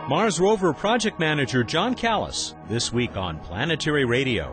Mars Rover Project Manager John Callis, this week on Planetary Radio.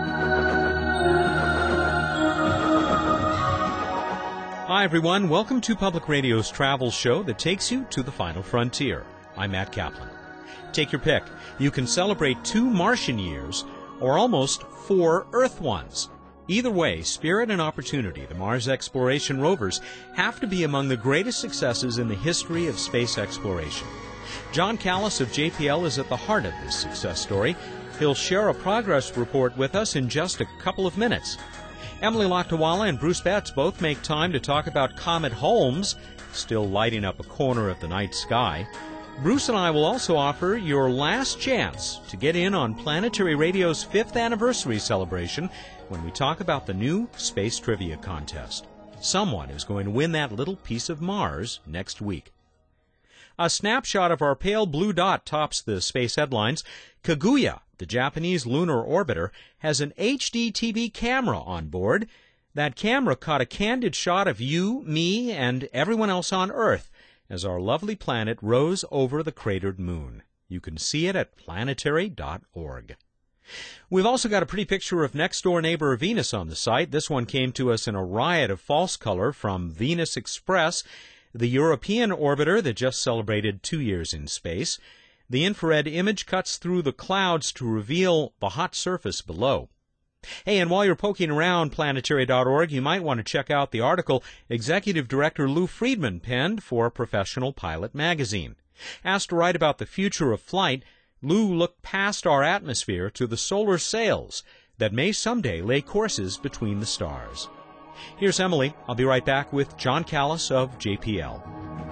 Hi, everyone. Welcome to Public Radio's travel show that takes you to the final frontier. I'm Matt Kaplan. Take your pick. You can celebrate 2 Martian years or almost 4 Earth ones. Either way, Spirit and Opportunity, the Mars exploration rovers, have to be among the greatest successes in the history of space exploration. John Callis of JPL is at the heart of this success story. He'll share a progress report with us in just a couple of minutes. Emily Lakdawalla and Bruce Betts both make time to talk about Comet Holmes, still lighting up a corner of the night sky. Bruce and I will also offer your last chance to get in on Planetary Radio's 5th anniversary celebration when we talk about the new Space Trivia Contest. Someone is going to win that little piece of Mars next week. A snapshot of our pale blue dot tops the space headlines. Kaguya, the Japanese lunar orbiter, has an HD TV camera on board. That camera caught a candid shot of you, me, and everyone else on Earth as our lovely planet rose over the cratered moon. You can see it at planetary.org. We've also got a pretty picture of next-door neighbor Venus on the site. This one came to us in a riot of false color from Venus Express, the European orbiter that just celebrated 2 years in space. The infrared image cuts through the clouds to reveal the hot surface below. Hey, and while you're poking around planetary.org, you might want to check out the article Executive Director Lou Friedman penned for Professional Pilot magazine. Asked to write about the future of flight, Lou looked past our atmosphere to the solar sails that may someday lay courses between the stars. Here's Emily. I'll be right back with John Callis of JPL.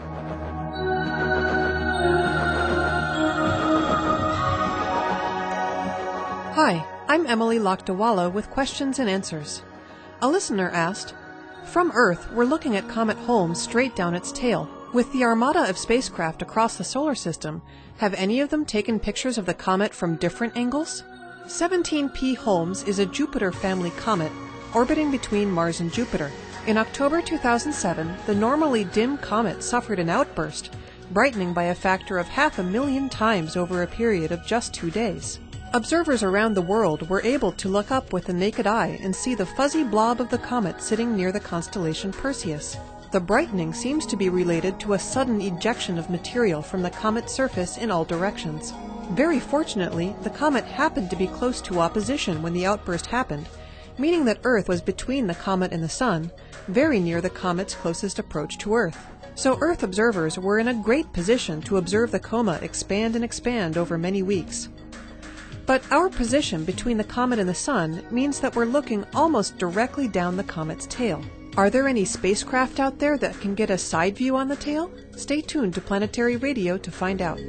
Hi, I'm Emily Lakdawalla with questions and answers. A listener asked, from Earth, we're looking at Comet Holmes straight down its tail. With the armada of spacecraft across the solar system, have any of them taken pictures of the comet from different angles? 17P Holmes is a Jupiter family comet orbiting between Mars and Jupiter. In October 2007, the normally dim comet suffered an outburst, brightening by a factor of 500,000 times over a period of just 2 days. Observers around the world were able to look up with the naked eye and see the fuzzy blob of the comet sitting near the constellation Perseus. The brightening seems to be related to a sudden ejection of material from the comet's surface in all directions. Very fortunately, the comet happened to be close to opposition when the outburst happened, meaning that Earth was between the comet and the Sun, very near the comet's closest approach to Earth. So Earth observers were in a great position to observe the coma expand and expand over many weeks. But our position between the comet and the Sun means that we're looking almost directly down the comet's tail. Are there any spacecraft out there that can get a side view on the tail? Stay tuned to Planetary Radio to find out.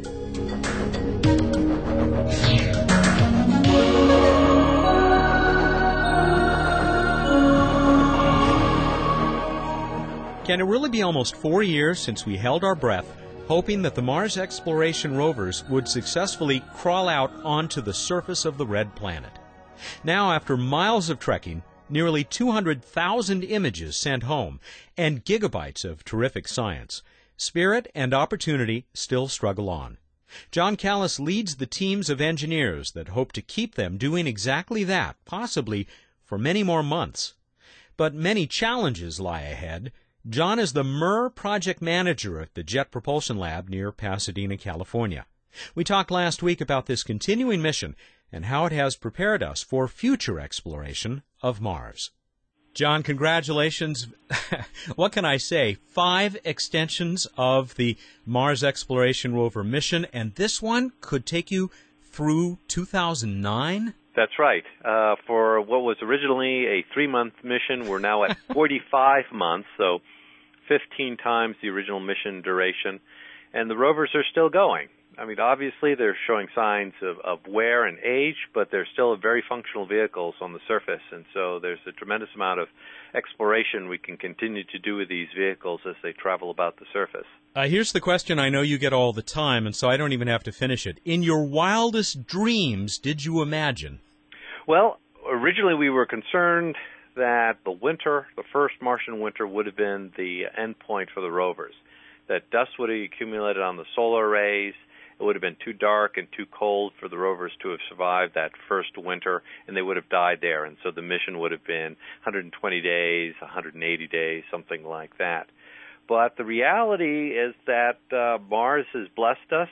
Can it really be almost 4 years since we held our breath, hoping that the Mars exploration rovers would successfully crawl out onto the surface of the red planet? Now, after miles of trekking, nearly 200,000 images sent home, and gigabytes of terrific science, Spirit and Opportunity still struggle on. John Callis leads the teams of engineers that hope to keep them doing exactly that, possibly for many more months. But many challenges lie ahead. John is the MER project manager at the Jet Propulsion Lab near Pasadena, California. We talked last week about this continuing mission and how it has prepared us for future exploration of Mars. John, congratulations. What can I say? 5 extensions of the Mars exploration rover mission, and this one could take you through 2009? That's right. For what was originally a 3-month mission, we're now at 45 months, so 15 times the original mission duration, and the rovers are still going. I mean, obviously, they're showing signs of wear and age, but they're still very functional vehicles on the surface, and so there's a tremendous amount of exploration we can continue to do with these vehicles as they travel about the surface. Here's the question I know you get all the time, and so I don't even have to finish it. In your wildest dreams, did you imagine? Well, originally we were concerned that the winter, the first Martian winter, would have been the end point for the rovers, that dust would have accumulated on the solar arrays, It would have been too dark and too cold for the rovers to have survived that first winter, and they would have died there. And so the mission would have been 120 days, 180 days, something like that. But the reality is that Mars has blessed us.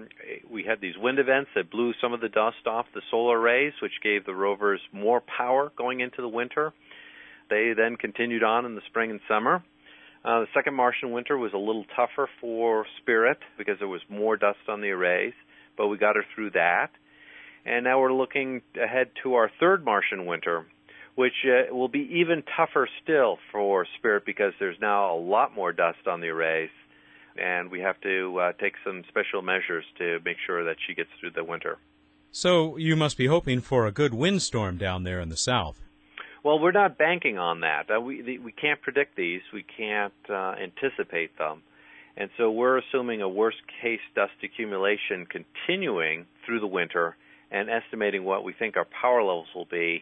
We had these wind events that blew some of the dust off the solar rays, which gave the rovers more power going into the winter. They then continued on in the spring and summer. The second Martian winter was a little tougher for Spirit because there was more dust on the arrays, but we got her through that. And now we're looking ahead to our third Martian winter, which will be even tougher still for Spirit because there's now a lot more dust on the arrays, and we have to take some special measures to make sure that she gets through the winter. So you must be hoping for a good windstorm down there in the south. Well, we're not banking on that. We can't predict these. We can't anticipate them. And so we're assuming a worst-case dust accumulation continuing through the winter and estimating what we think our power levels will be.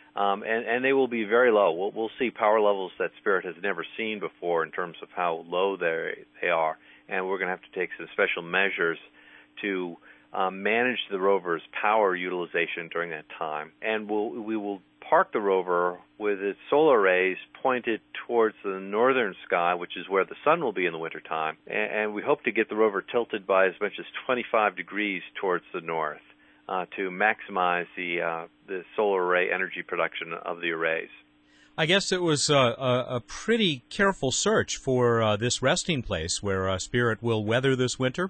And they will be very low. We'll see power levels that Spirit has never seen before in terms of how low they are. And we're going to have to take some special measures to manage the rover's power utilization during that time. And we will park the rover with its solar rays pointed towards the northern sky, which is where the sun will be in the wintertime. And we hope to get the rover tilted by as much as 25 degrees towards the north to maximize the solar array energy production of the arrays. I guess it was a pretty careful search for this resting place where Spirit will weather this winter?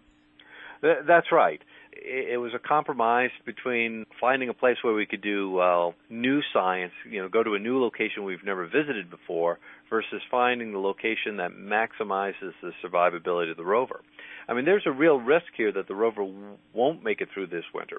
That's right. It was a compromise between finding a place where we could do new science, go to a new location we've never visited before, versus finding the location that maximizes the survivability of the rover. I mean, there's a real risk here that the rover won't make it through this winter.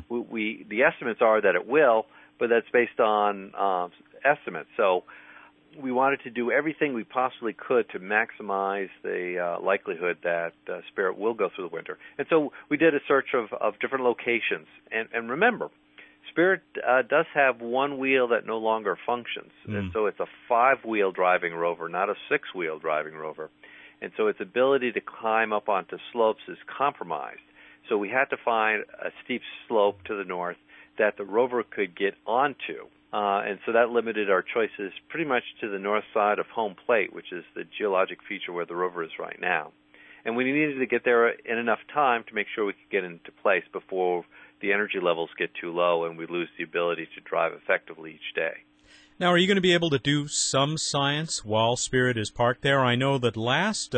The estimates are that it will, but that's based on estimates. So we wanted to do everything we possibly could to maximize the likelihood that Spirit will go through the winter. And so we did a search of different locations. And remember, Spirit does have one wheel that no longer functions. And so it's a 5-wheel driving rover, not a 6-wheel driving rover. And so its ability to climb up onto slopes is compromised. So we had to find a steep slope to the north that the rover could get onto. And so that limited our choices pretty much to the north side of home plate, which is the geologic feature where the rover is right now. And we needed to get there in enough time to make sure we could get into place before the energy levels get too low and we lose the ability to drive effectively each day. Now, are you going to be able to do some science while Spirit is parked there? I know that last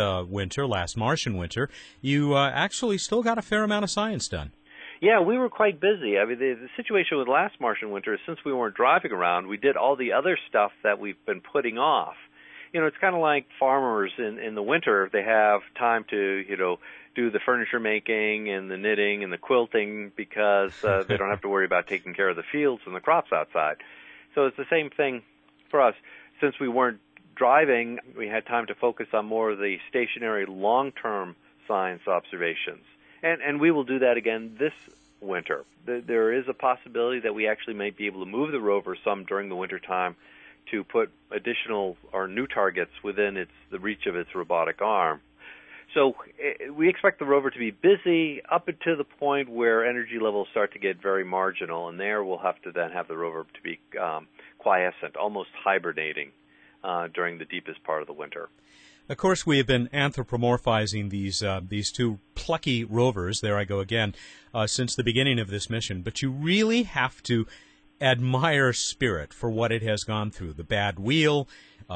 Martian winter, you actually still got a fair amount of science done. Yeah, we were quite busy. I mean, the situation with last Martian winter is since we weren't driving around, we did all the other stuff that we've been putting off. It's kind of like farmers in the winter. They have time to, do the furniture making and the knitting and the quilting because they don't have to worry about taking care of the fields and the crops outside. So it's the same thing for us. Since we weren't driving, we had time to focus on more of the stationary long-term science observations. And we will do that again this winter. There is a possibility that we actually might be able to move the rover some during the wintertime to put additional or new targets within the reach of its robotic arm. So we expect the rover to be busy up until the point where energy levels start to get very marginal, and there we'll have to then have the rover to be quiescent, almost hibernating during the deepest part of the winter. Of course, we have been anthropomorphizing these two plucky rovers, there I go again, since the beginning of this mission. But you really have to admire Spirit for what it has gone through. The bad wheel,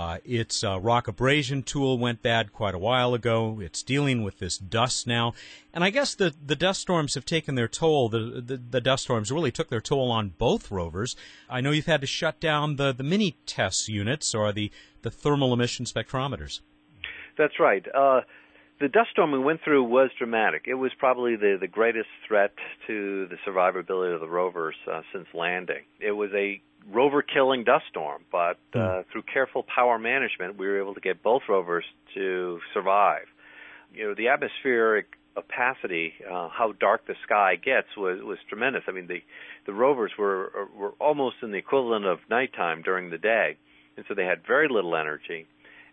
its rock abrasion tool went bad quite a while ago. It's dealing with this dust now. And I guess the dust storms have taken their toll. The dust storms really took their toll on both rovers. I know you've had to shut down the mini-TESS units or the thermal emission spectrometers. That's right. The dust storm we went through was dramatic. It was probably the greatest threat to the survivability of the rovers since landing. It was a rover-killing dust storm, but through careful power management, we were able to get both rovers to survive. The atmospheric opacity, how dark the sky gets, was tremendous. I mean, the rovers were almost in the equivalent of nighttime during the day, and so they had very little energy.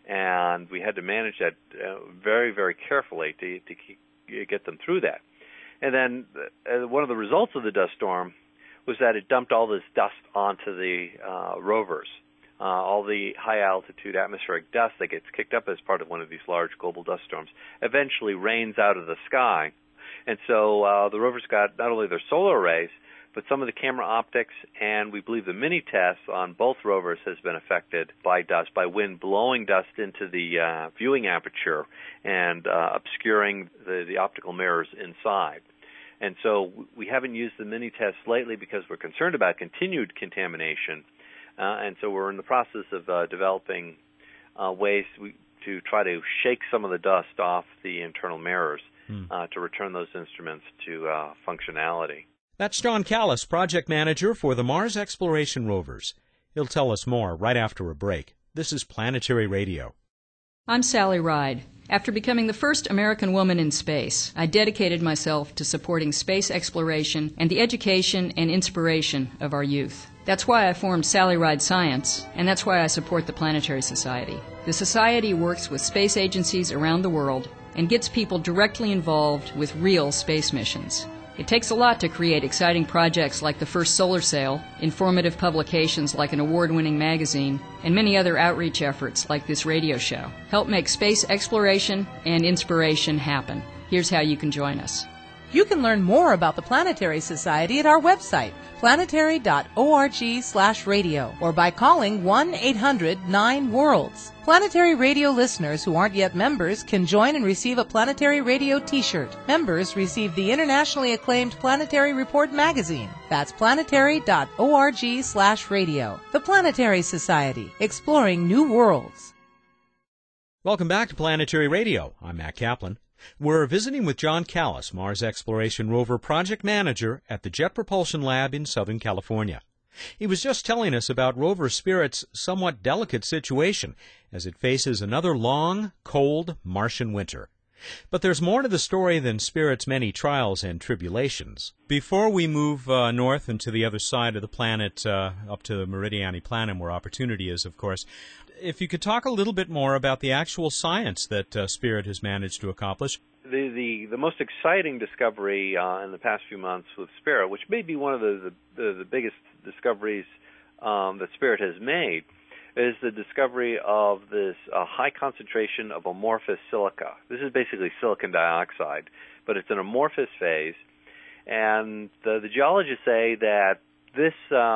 And we had to manage that very, very carefully to get them through that. And then one of the results of the dust storm was that it dumped all this dust onto the rovers. All the high-altitude atmospheric dust that gets kicked up as part of one of these large global dust storms eventually rains out of the sky. And so the rovers got not only their solar arrays, but some of the camera optics, and we believe the mini-tests on both rovers has been affected by dust, by wind blowing dust into the viewing aperture and obscuring the optical mirrors inside. And so we haven't used the mini-tests lately because we're concerned about continued contamination. And so we're in the process of developing ways to try to shake some of the dust off the internal mirrors to return those instruments to functionality. That's John Callis, project manager for the Mars Exploration Rovers. He'll tell us more right after a break. This is Planetary Radio. I'm Sally Ride. After becoming the first American woman in space, I dedicated myself to supporting space exploration and the education and inspiration of our youth. That's why I formed Sally Ride Science, and that's why I support the Planetary Society. The Society works with space agencies around the world and gets people directly involved with real space missions. It takes a lot to create exciting projects like the first solar sail, informative publications like an award-winning magazine, and many other outreach efforts like this radio show. Help make space exploration and inspiration happen. Here's how you can join us. You can learn more about the Planetary Society at our website, planetary.org/radio, or by calling 1-800-9-WORLDS. Planetary Radio listeners who aren't yet members can join and receive a Planetary Radio t-shirt. Members receive the internationally acclaimed Planetary Report magazine. That's planetary.org/radio. The Planetary Society, exploring new worlds. Welcome back to Planetary Radio. I'm Matt Kaplan. We're visiting with John Callis, Mars Exploration Rover Project Manager at the Jet Propulsion Lab in Southern California. He was just telling us about Rover Spirit's somewhat delicate situation as it faces another long, cold Martian winter. But there's more to the story than Spirit's many trials and tribulations. Before we move north and to the other side of the planet, up to the Meridiani Planum, where Opportunity is, of course, if you could talk a little bit more about the actual science that Spirit has managed to accomplish. The most exciting discovery in the past few months with Spirit, which may be one of the biggest discoveries that Spirit has made, is the discovery of this high concentration of amorphous silica. This is basically silicon dioxide, but it's an amorphous phase. And the geologists say that this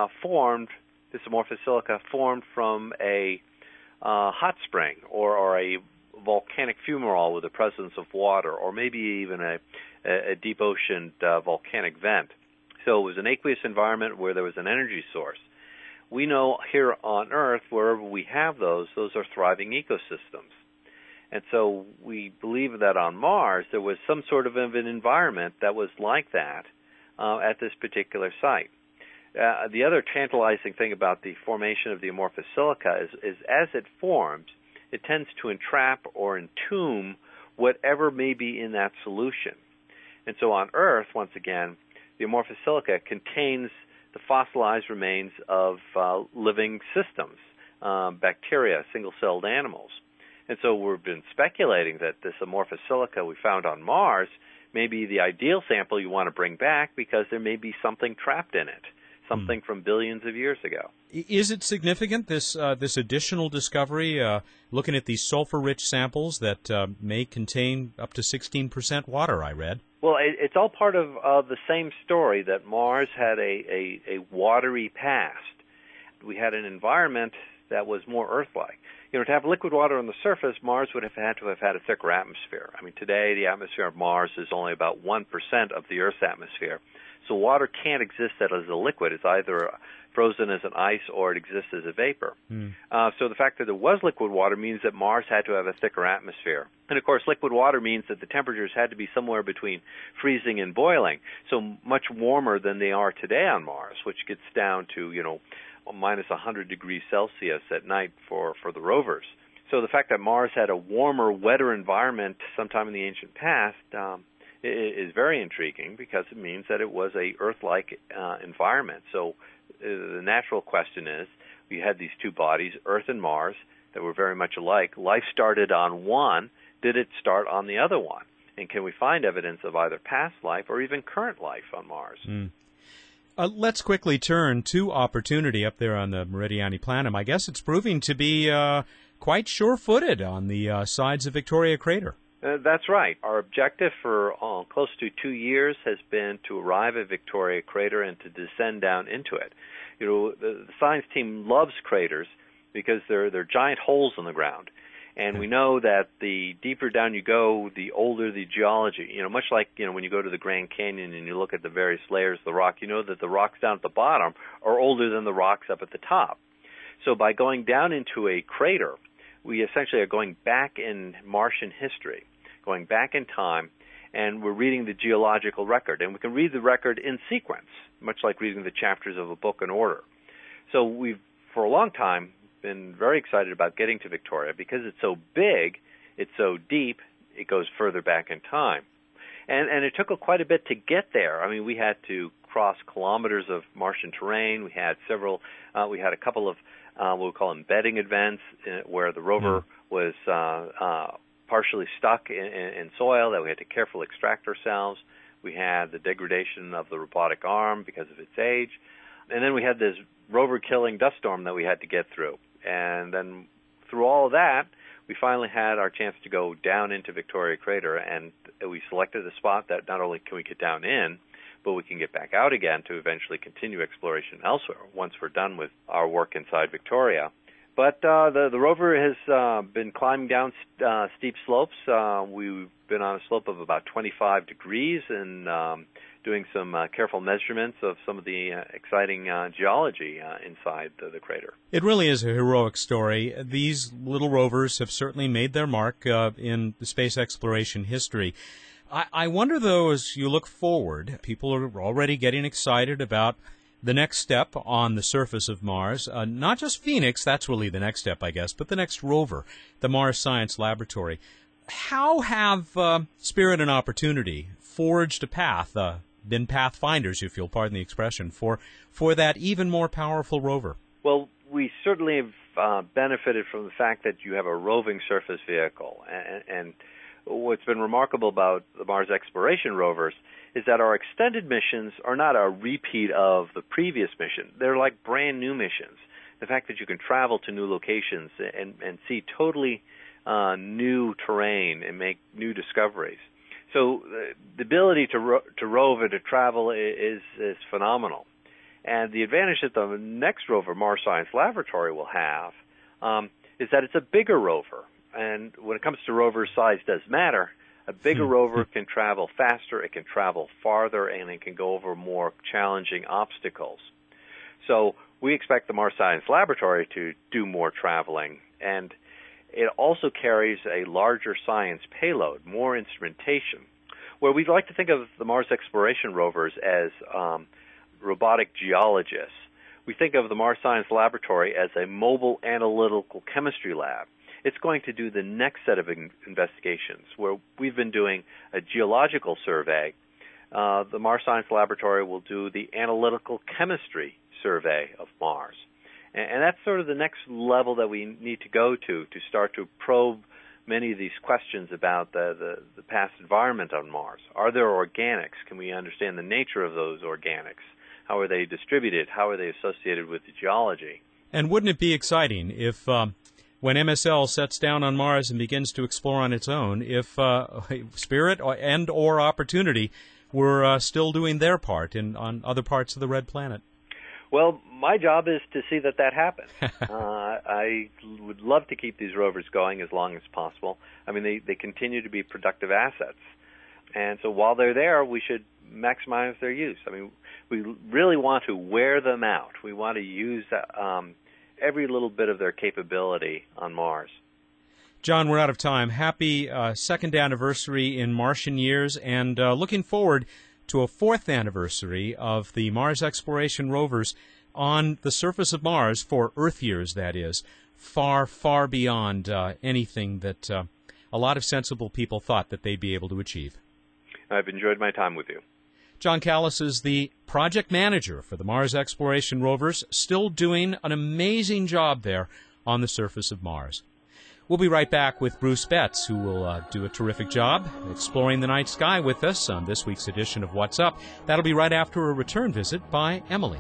amorphous silica formed from a hot spring or a volcanic fumarole with the presence of water, or maybe even a deep ocean volcanic vent. So it was an aqueous environment where there was an energy source. We know here on Earth, wherever we have those are thriving ecosystems. And so we believe that on Mars there was some sort of an environment that was like that at this particular site. The other tantalizing thing about the formation of the amorphous silica is as it forms, it tends to entrap or entomb whatever may be in that solution. And so on Earth, once again, the amorphous silica contains the fossilized remains of living systems, bacteria, single-celled animals. And so we've been speculating that this amorphous silica we found on Mars may be the ideal sample you want to bring back because there may be something trapped in it, something from billions of years ago. Is it significant, this additional discovery, looking at these sulfur-rich samples that may contain up to 16% water, I read? Well, it's all part of the same story that Mars had a watery past. We had an environment that was more Earth-like. You know, to have liquid water on the surface, Mars would have had to have had a thicker atmosphere. I mean, today the atmosphere of Mars is only about 1% of the Earth's atmosphere. So water can't exist as a liquid. It's either frozen as an ice or it exists as a vapor. So the fact that there was liquid water means that Mars had to have a thicker atmosphere. And, of course, liquid water means that the temperatures had to be somewhere between freezing and boiling, so much warmer than they are today on Mars, which gets down to, minus 100 degrees Celsius at night for the rovers. So the fact that Mars had a warmer, wetter environment sometime in the ancient past is very intriguing because it means that it was a Earth-like environment. So the natural question is, we had these two bodies, Earth and Mars, that were very much alike. Life started on one. Did it start on the other one? And can we find evidence of either past life or even current life on Mars? Let's quickly turn to Opportunity up there on the Meridiani Planum. I guess it's proving to be quite sure-footed on the sides of Victoria Crater. That's right. Our objective for close to 2 years has been to arrive at Victoria Crater and to descend down into it. You know, the science team loves craters because they're giant holes in the ground. And we know that the deeper down you go, the older the geology. You know, much like, you know, when you go to the Grand Canyon and you look at the various layers of the rock, you know that the rocks down at the bottom are older than the rocks up at the top. So by going down into a crater, we essentially are going back in Martian history, going back in time, and we're reading the geological record. And we can read the record in sequence, much like reading the chapters of a book in order. So we've, for a long time, been very excited about getting to Victoria because it's so big, it's so deep, it goes further back in time. And it took quite a bit to get there. I mean, we had to cross kilometers of Martian terrain. We had a couple of what we call embedding events where the rover was partially stuck in soil that we had to carefully extract ourselves. We had the degradation of the robotic arm because of its age. And then we had this rover-killing dust storm that we had to get through. And then through all of that, we finally had our chance to go down into Victoria Crater, and we selected a spot that not only can we get down in, but we can get back out again to eventually continue exploration elsewhere once we're done with our work inside Victoria. But the rover has been climbing down steep slopes. We've been on a slope of about 25 degrees and doing some careful measurements of some of the exciting geology inside the crater. It really is a heroic story. These little rovers have certainly made their mark in the space exploration history. I wonder, though, as you look forward, people are already getting excited about the next step on the surface of Mars. Not just Phoenix, that's really the next step, I guess, but the next rover, the Mars Science Laboratory. How have Spirit and Opportunity forged a path, been pathfinders, if you'll pardon the expression, for that even more powerful rover? Well, we certainly have benefited from the fact that you have a roving surface vehicle. And what's been remarkable about the Mars exploration rovers is that our extended missions are not a repeat of the previous mission. They're like brand new missions. The fact that you can travel to new locations and see totally new terrain and make new discoveries. So the ability to rove and to travel is phenomenal. And the advantage that the next rover, Mars Science Laboratory, will have is that it's a bigger rover. And when it comes to rovers, size does matter. A bigger rover can travel faster, it can travel farther, and it can go over more challenging obstacles. So we expect the Mars Science Laboratory to do more traveling. And it also carries a larger science payload, more instrumentation, where we'd like to think of the Mars exploration rovers as robotic geologists. We think of the Mars Science Laboratory as a mobile analytical chemistry lab. It's going to do the next set of investigations, where we've been doing a geological survey. The Mars Science Laboratory will do the analytical chemistry survey of Mars. And that's sort of the next level that we need to go to start to probe many of these questions about the past environment on Mars. Are there organics? Can we understand the nature of those organics? How are they distributed? How are they associated with the geology? And wouldn't it be exciting if, when MSL sets down on Mars and begins to explore on its own, if Spirit and or Opportunity were still doing their part on other parts of the Red Planet? Well, my job is to see that happens. I would love to keep these rovers going as long as possible. I mean, they continue to be productive assets. And so while they're there, we should maximize their use. I mean, we really want to wear them out. We want to use every little bit of their capability on Mars. John, we're out of time. Happy second anniversary in Martian years, and looking forward to a fourth anniversary of the Mars exploration rovers on the surface of Mars for Earth years, that is, far, far beyond anything that a lot of sensible people thought that they'd be able to achieve. I've enjoyed my time with you. John Callis is the project manager for the Mars exploration rovers, still doing an amazing job there on the surface of Mars. We'll be right back with Bruce Betts, who will do a terrific job exploring the night sky with us on this week's edition of What's Up. That'll be right after a return visit by Emily.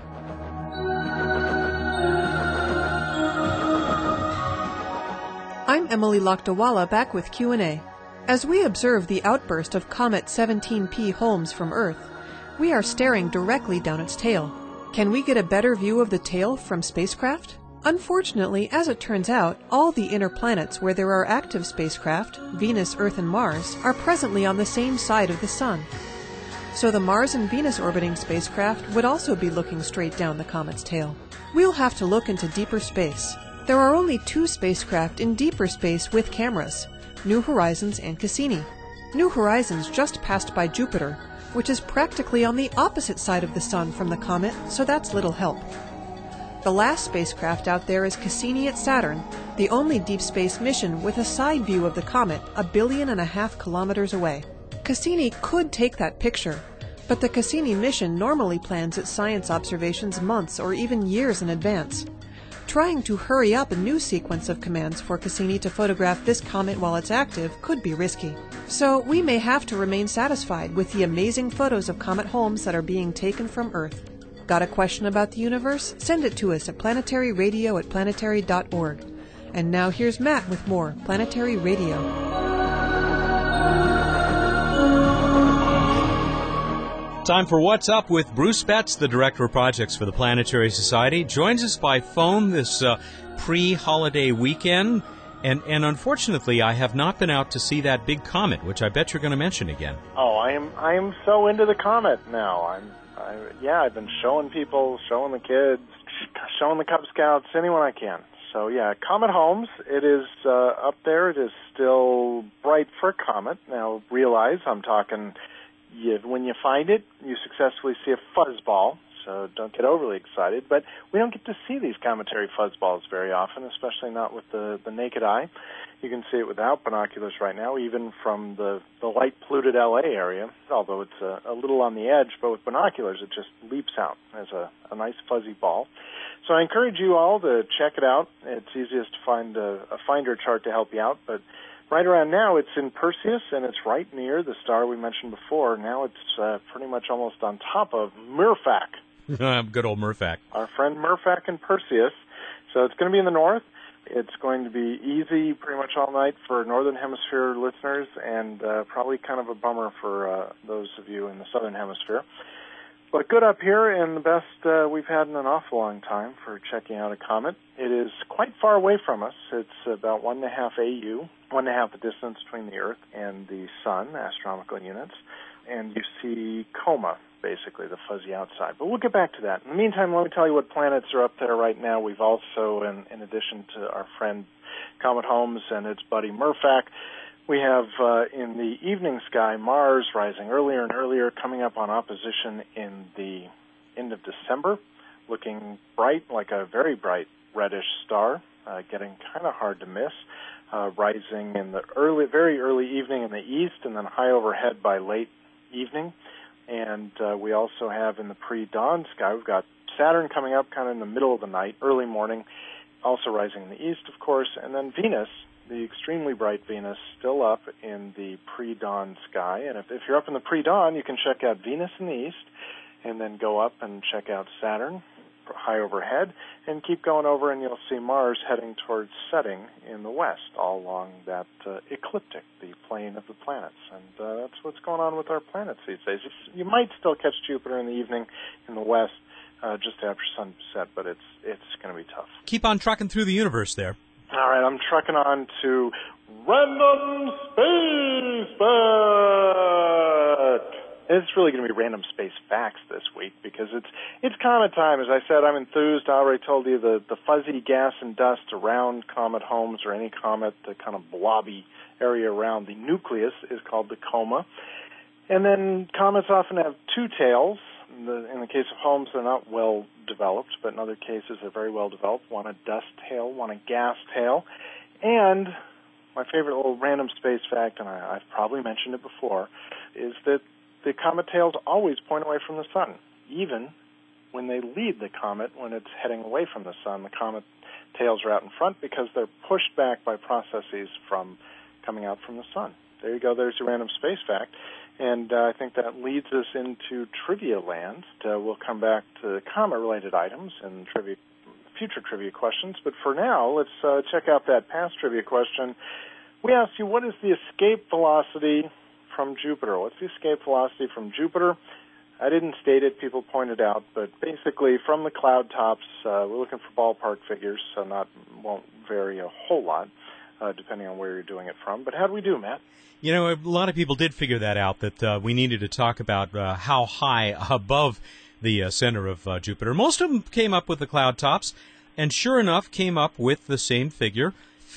I'm Emily Lakdawala, back with Q&A. As we observe the outburst of Comet 17P Holmes from Earth, we are staring directly down its tail. Can we get a better view of the tail from spacecraft? Unfortunately, as it turns out, all the inner planets where there are active spacecraft, Venus, Earth, and Mars, are presently on the same side of the Sun. So the Mars and Venus orbiting spacecraft would also be looking straight down the comet's tail. We'll have to look into deeper space. There are only 2 spacecraft in deeper space with cameras, New Horizons and Cassini. New Horizons just passed by Jupiter, which is practically on the opposite side of the Sun from the comet, so that's little help. The last spacecraft out there is Cassini at Saturn, the only deep space mission with a side view of the comet 1.5 billion kilometers away. Cassini could take that picture, but the Cassini mission normally plans its science observations months or even years in advance. Trying to hurry up a new sequence of commands for Cassini to photograph this comet while it's active could be risky. So we may have to remain satisfied with the amazing photos of Comet Holmes that are being taken from Earth. Got a question about the universe? Send it to us at planetaryradio@planetary.org. And now here's Matt with more Planetary Radio. Time for What's Up with Bruce Betts, the Director of Projects for the Planetary Society. Joins us by phone this pre-holiday weekend. And unfortunately, I have not been out to see that big comet, which I bet you're going to mention again. Oh, I am so into the comet now. I've been showing people, showing the kids, showing the Cub Scouts, anyone I can. So yeah, Comet Holmes, it is up there. It is still bright for a comet. Now realize I'm talking, when you find it, you successfully see a fuzzball. So don't get overly excited. But we don't get to see these cometary fuzzballs very often, especially not with the naked eye. You can see it without binoculars right now, even from the light-polluted L.A. area, although it's a little on the edge. But with binoculars, it just leaps out as a nice fuzzy ball. So I encourage you all to check it out. It's easiest to find a finder chart to help you out. But right around now, it's in Perseus, and it's right near the star we mentioned before. Now it's pretty much almost on top of Murphak. Good old Murphak. Our friend Murphak and Perseus. So it's going to be in the north. It's going to be easy pretty much all night for Northern Hemisphere listeners, and probably kind of a bummer for those of you in the Southern Hemisphere. But good up here, and the best we've had in an awful long time for checking out a comet. It is quite far away from us. It's about 1.5 AU, 1.5 the distance between the Earth and the Sun, astronomical units. And you see Coma, basically, the fuzzy outside. But we'll get back to that. In the meantime, let me tell you what planets are up there right now. We've also, in addition to our friend Comet Holmes and its buddy Murphak, we have in the evening sky Mars rising earlier and earlier, coming up on opposition in the end of December, looking bright, like a very bright reddish star, getting kind of hard to miss, rising in the very early evening in the east and then high overhead by late evening. And we also have in the pre-dawn sky, we've got Saturn coming up kind of in the middle of the night, early morning, also rising in the east, of course, and then Venus, the extremely bright Venus, still up in the pre-dawn sky. And if you're up in the pre-dawn, you can check out Venus in the east and then go up and check out Saturn high overhead and keep going over, and you'll see Mars heading towards setting in the west, all along that ecliptic, the plane of the planets. And that's what's going on with our planets these days. You might still catch Jupiter in the evening in the west just after sunset, but it's going to be tough. Keep on trucking through the universe there. All right, I'm trucking on to Random Space Fact. It's really going to be random space facts this week because it's comet time. As I said, I'm enthused. I already told you the fuzzy gas and dust around Comet Holmes or any comet, the kind of blobby area around the nucleus is called the coma. And then comets often have two tails. In the case of Holmes, they're not well developed, but in other cases they're very well developed. One a dust tail, one a gas tail. And my favorite little random space fact, and I've probably mentioned it before, is that the comet tails always point away from the sun, even when they lead the comet when it's heading away from the sun. The comet tails are out in front because they're pushed back by processes from coming out from the sun. There you go. There's your random space fact. And I think that leads us into trivia land. We'll come back to comet-related items and future trivia questions. But for now, let's check out that past trivia question. We asked you, what is the escape velocity from Jupiter? What's the escape velocity from Jupiter? I didn't state it. People pointed out. But basically, from the cloud tops, we're looking for ballpark figures, so won't vary a whole lot, depending on where you're doing it from. But how do we do, Matt? You know, a lot of people did figure that out, that we needed to talk about how high above the center of Jupiter. Most of them came up with the cloud tops, and sure enough came up with the same figure,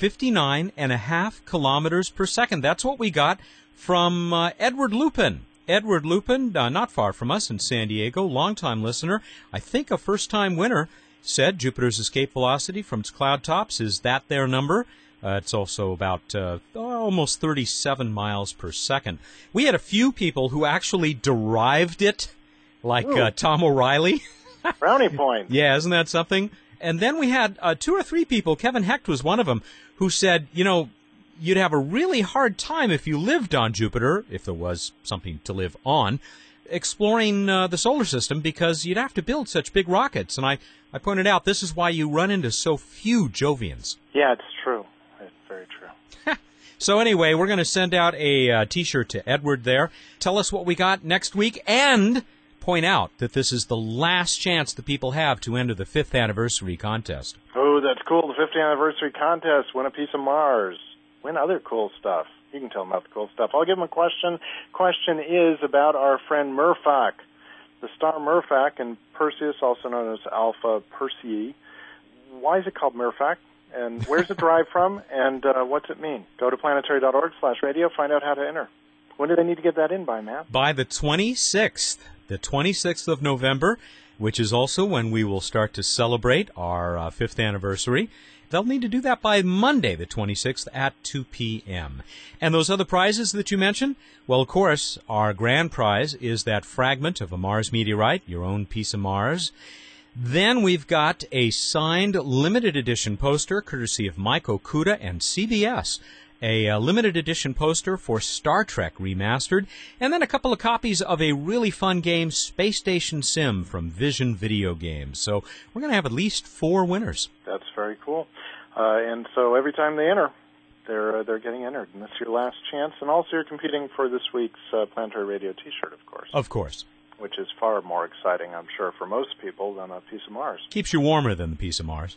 59.5 kilometers per second. That's what we got from Edward Lupin. Edward Lupin, not far from us in San Diego, longtime listener, I think a first-time winner, said Jupiter's escape velocity from its cloud tops is that their number. It's also about almost 37 miles per second. We had a few people who actually derived it, like Tom O'Reilly. Brownie point. Yeah, isn't that something? And then we had 2 or 3 people, Kevin Hecht was one of them, who said, you know, you'd have a really hard time if you lived on Jupiter, if there was something to live on, exploring the solar system because you'd have to build such big rockets. And I pointed out this is why you run into so few Jovians. Yeah, it's true. Very true. So anyway, we're going to send out a T-shirt to Edward there. Tell us what we got next week, and point out that this is the last chance that people have to enter the 5th anniversary contest. Oh, that's cool. The 5th anniversary contest. Win a piece of Mars. Win other cool stuff. You can tell them about the cool stuff. I'll give them a question. Question is about our friend Merfolk. The star Merfolk in Perseus, also known as Alpha Persei. Why is it called Merfolk? And where's it derived from, and what's it mean? Go to planetary.org/radio, find out how to enter. When do they need to get that in by, Matt? By the 26th. The 26th of November, which is also when we will start to celebrate our 5th anniversary. They'll need to do that by Monday, the 26th, at 2 p.m. And those other prizes that you mentioned? Well, of course, our grand prize is that fragment of a Mars meteorite, your own piece of Mars. Then we've got a signed limited edition poster, courtesy of Mike Okuda and CBS, a limited edition poster for Star Trek Remastered, and then a couple of copies of a really fun game, Space Station Sim from Vision Video Games. So we're going to have at least 4 winners. That's very cool. And so every time they enter, they're getting entered, and that's your last chance. And also you're competing for this week's Planetary Radio T-shirt, of course. Of course. Which is far more exciting, I'm sure, for most people than a piece of Mars. Keeps you warmer than the piece of Mars.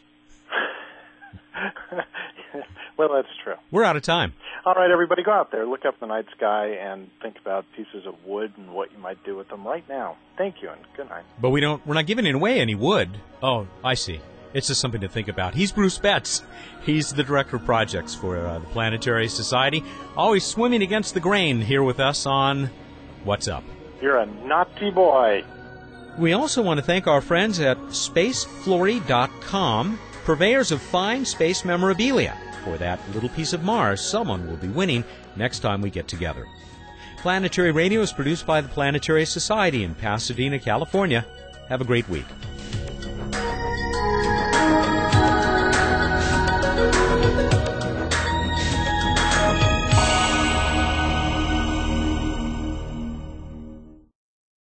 Well, that's true. We're out of time. All right, everybody, go out there, look up the night sky, and think about pieces of wood and what you might do with them right now. Thank you, and good night. But we're not giving away any wood. Oh, I see. It's just something to think about. He's Bruce Betts. He's the Director of Projects for the Planetary Society. Always swimming against the grain here with us on What's Up. You're a naughty boy. We also want to thank our friends at SpaceFlurry.com, purveyors of fine space memorabilia. For that little piece of Mars, someone will be winning next time we get together. Planetary Radio is produced by the Planetary Society in Pasadena, California. Have a great week.